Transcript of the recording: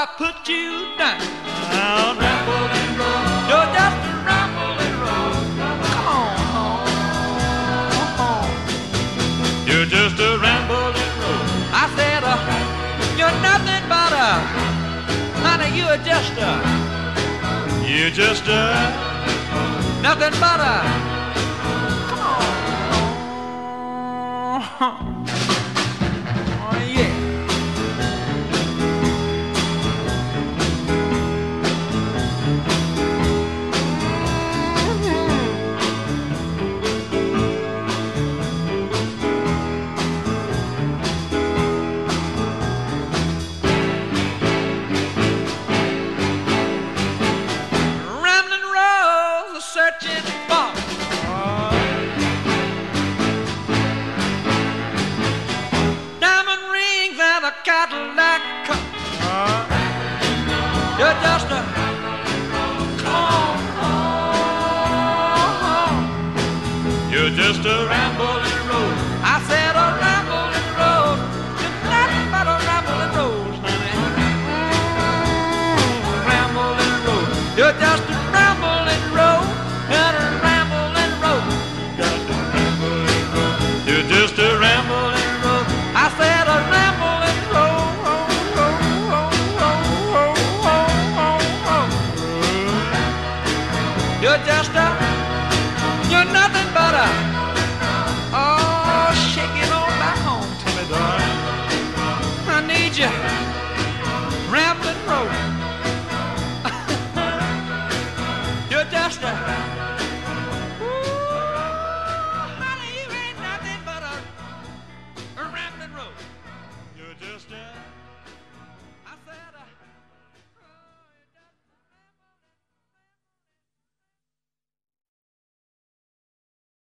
put you down. Rambling road, you're just a rambling road. Come on. You're just a rambling road. I said, you're nothing but honey, you're just nothing but come on. Oh, yeah. Searching for diamond rings and a Cadillac car. You're just a you're just a rambling road. I said a rambling road. You're nothing but a rambling road, honey. Rambling road. You're just a rambling road. You're just a rambling road. I said a rambling road. You're nothing but shake it on back home to me, darling. I need you.